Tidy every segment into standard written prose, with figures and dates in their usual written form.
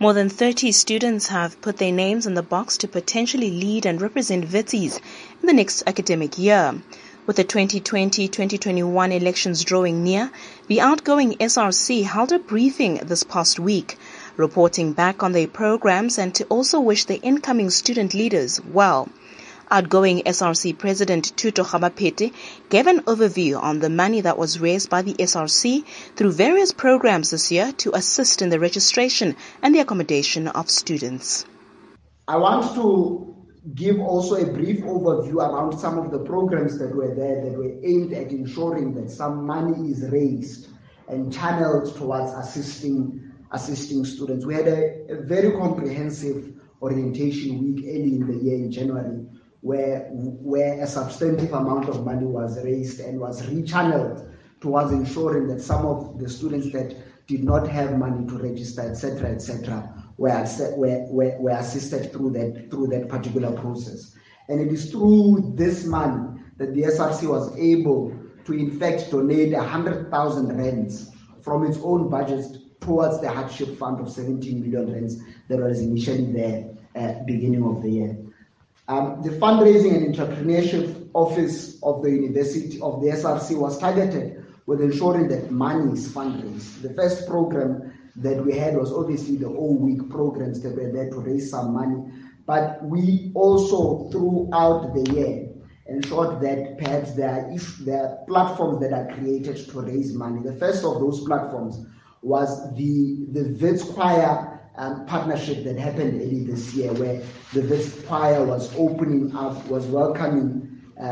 More than 30 students have put their names in the box to potentially lead and represent Wits in the next academic year. With the 2020-2021 elections drawing near, the outgoing SRC held a briefing this past week, reporting back on their programs and to also wish the incoming student leaders well. Outgoing SRC President Thuto Kgabaphete gave an overview on the money that was raised by the SRC through various programs this year to assist in the registration and the accommodation of students. I want to give also a brief overview around some of the programs that were there that were aimed at ensuring that some money is raised and channeled towards assisting students. We had a very comprehensive orientation week early in the year in January where a substantive amount of money was raised and was rechanneled towards ensuring that some of the students that did not have money to register, etc., were assisted through that particular process. And it is through this money that the SRC was able to in fact donate 100,000 rands from its own budget towards the hardship fund of 17 million rands that was initially there at beginning of the year. The fundraising and entrepreneurship office of the university of the SRC was targeted with ensuring that money is fundraised. The first program that we had was obviously the all-week programs that were there to raise some money, but we also throughout the year ensured that perhaps there are platforms that are created to raise money. The first of those platforms was the Wits Choir partnership that happened early this year, where the Wits Choir was opening up, was welcoming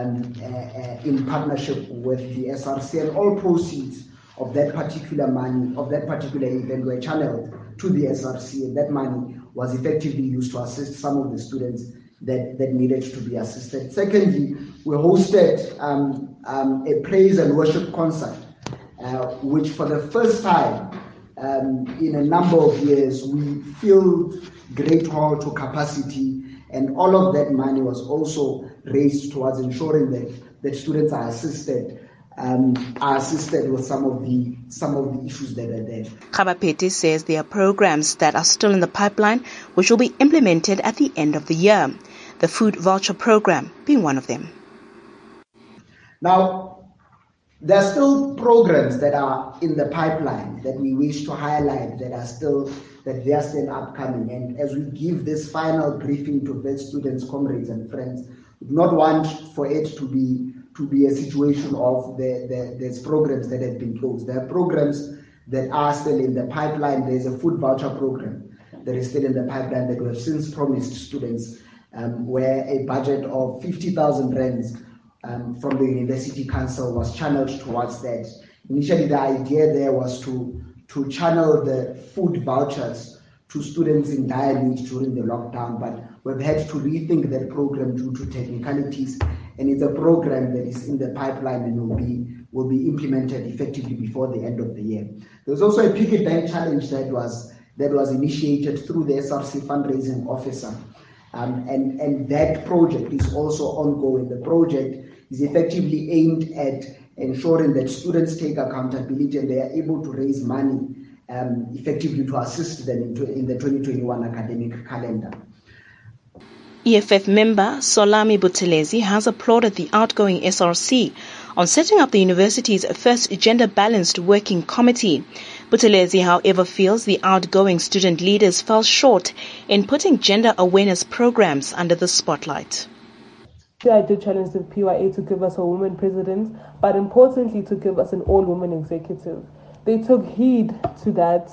in partnership with the SRC, and all proceeds of that particular money, of that particular event were channeled to the SRC, and that money was effectively used to assist some of the students that needed to be assisted. Secondly, we hosted a praise and worship concert, which for the first time in a number of years, we filled Great Hall to capacity, and all of that money was also raised towards ensuring that students are assisted with some of the issues that are there. Kgabaphete says there are programs that are still in the pipeline which will be implemented at the end of the year, the food voucher program being one of them. Now, there are still programs that are in the pipeline that we wish to highlight that they are still upcoming. And as we give this final briefing to Wits students, comrades, and friends, we do not want for it to be a situation of there's programs that have been closed. There are programs that are still in the pipeline. There's a food voucher program that is still in the pipeline that we have since promised students, where a budget of 50,000 rands from the University Council was channeled towards that. Initially, the idea there was to channel the food vouchers to students in dire need during the lockdown, but we've had to rethink that program due to technicalities, and it's a program that is in the pipeline and will be implemented effectively before the end of the year. There was also a picket line challenge that was initiated through the SRC fundraising officer, and that project is also ongoing. The project is effectively aimed at ensuring that students take accountability and they are able to raise money effectively to assist them in the 2021 academic calendar. EFF member Solami Buthelezi has applauded the outgoing SRC on setting up the university's first gender-balanced working committee. Buthelezi, however, feels the outgoing student leaders fell short in putting gender awareness programs under the spotlight. I did challenge the PYA to give us a woman president, but importantly to give us an all-woman executive. They took heed to that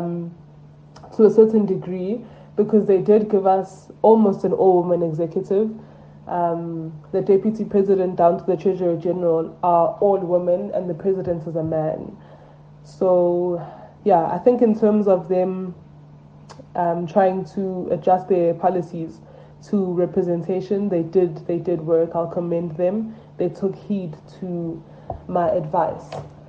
to a certain degree, because they did give us almost an all-woman executive. The deputy president down to the treasurer general are all women, and the president is a man. So, yeah, I think in terms of them trying to adjust their policies to representation, they did work. I'll commend them. They took heed to my advice.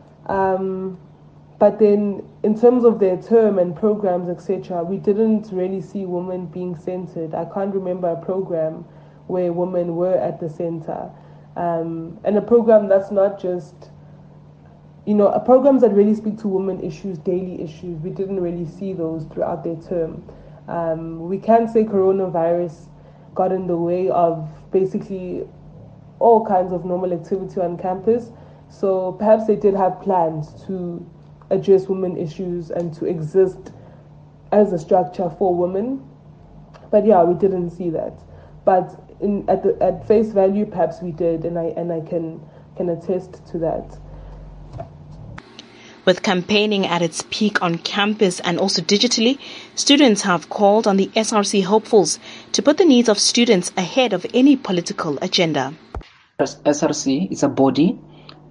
But then, in terms of their term and programs, etc., we didn't really see women being centered. I can't remember a program where women were at the center. And a program that's not just programs that really speak to women issues, daily issues. We didn't really see those throughout their term. We can say coronavirus got in the way of basically all kinds of normal activity on campus. So perhaps they did have plans to address women issues and to exist as a structure for women. But yeah, we didn't see that. But at face value, perhaps we did, and I can attest to that. With campaigning at its peak on campus and also digitally, students have called on the SRC hopefuls to put the needs of students ahead of any political agenda. SRC is a body,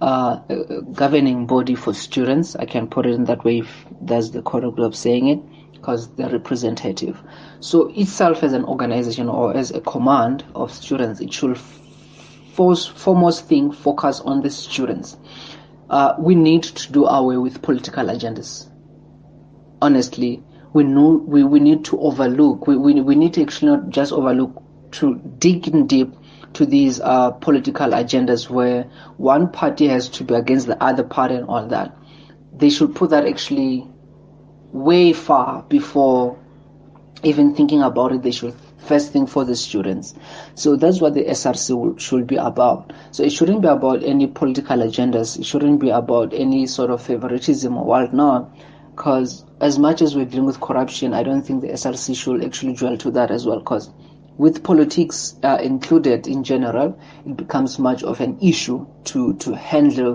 a governing body for students. I can put it in that way if that's the correct way of saying it, because they're representative. So itself as an organization or as a command of students, it should foremost thing focus on the students. We need to do away with political agendas. Honestly, we need to overlook. We need to actually not just overlook, to dig in deep to these political agendas where one party has to be against the other party and all that. They should put that actually way far before even thinking about it. They should first think for the students. So that's what the SRC should be about. So it shouldn't be about any political agendas. It shouldn't be about any sort of favoritism or whatnot, because as much as we're dealing with corruption, I don't think the SRC should actually dwell to that as well, because with politics included in general, it becomes much of an issue to handle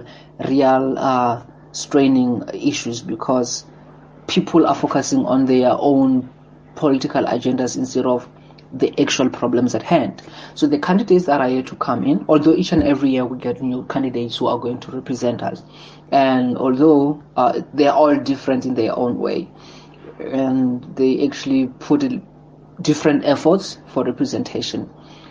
real straining issues, because people are focusing on their own political agendas instead of the actual problems at hand. So the candidates that are here to come in, although each and every year we get new candidates who are going to represent us, and although they're all different in their own way, and they actually put in different efforts for representation.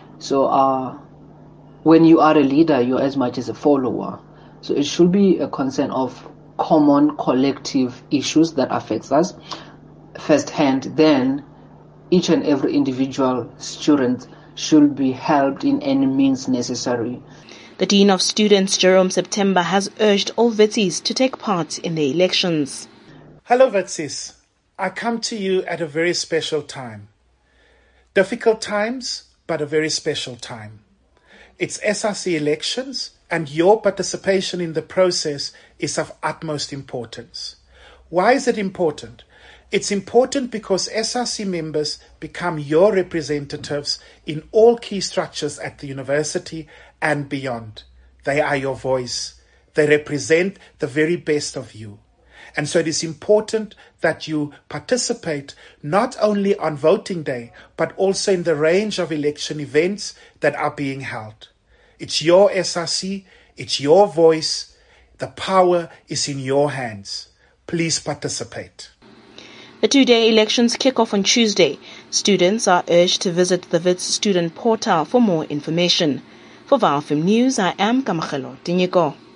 So when you are a leader, you're as much as a follower. So it should be a concern of common collective issues that affects us firsthand. Then each and every individual student should be helped in any means necessary. The Dean of Students, Jerome September, has urged all Witsis to take part in the elections. Hello Witsis, I come to you at a very special time. Difficult times, but a very special time. It's SRC elections, and your participation in the process is of utmost importance. Why is it important? It's important because SRC members become your representatives in all key structures at the university and beyond. They are your voice. They represent the very best of you. And so it is important that you participate not only on voting day, but also in the range of election events that are being held. It's your SRC, it's your voice. The power is in your hands. Please participate. The two-day elections kick off on Tuesday. Students are urged to visit the WITS student portal for more information. For VOW FM News, I am Kamagelo Tinyiko.